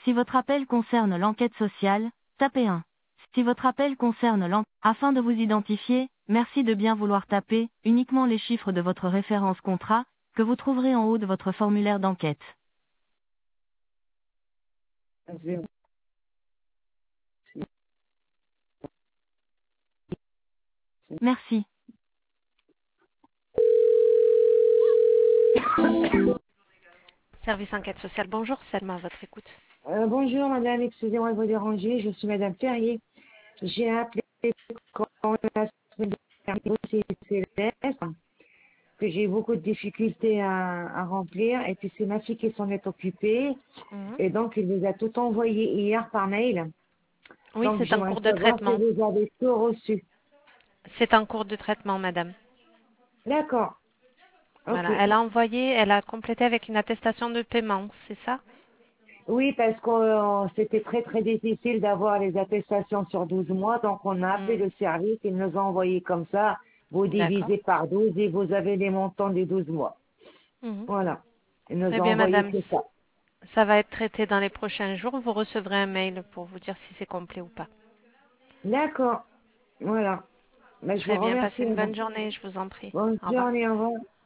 Si votre appel concerne l'enquête sociale, tapez 1. Si votre appel concerne l'enquête, afin de vous identifier, merci de bien vouloir taper uniquement les chiffres de votre référence contrat, que vous trouverez en haut de votre formulaire d'enquête. Zéro. Merci. Service enquête sociale, bonjour, Selma, à votre écoute. Bonjour madame, excusez-moi de vous déranger, je suis madame Ferrier. J'ai appelé quand la semaine dernière au CCLS, que j'ai eu beaucoup de difficultés à remplir, et puis c'est ma fille qui s'en est occupée, Mhm. et donc il vous a tout envoyé hier par mail. Oui, Donc c'est en j'aimerais cours de savoir si traitement. vous avez tout reçu. C'est en cours de traitement, madame. D'accord, ok. Voilà, elle a complété avec une attestation de paiement, c'est ça? Oui, parce que c'était très très difficile d'avoir les attestations sur 12 mois, donc on a appelé Mhm. le service, ils nous ont envoyé comme ça, vous D'accord. divisez par 12 et vous avez les montants des 12 mois. Mhm. Voilà, ils nous Très ont bien, envoyé madame. que ça. Ça va être traité dans les prochains jours. Vous recevrez un mail pour vous dire si c'est complet ou pas. D'accord, voilà. Ben, je vous Très bien, passez remercie, une madame. bonne journée, je vous en prie. Bonne Au revoir. journée, au revoir.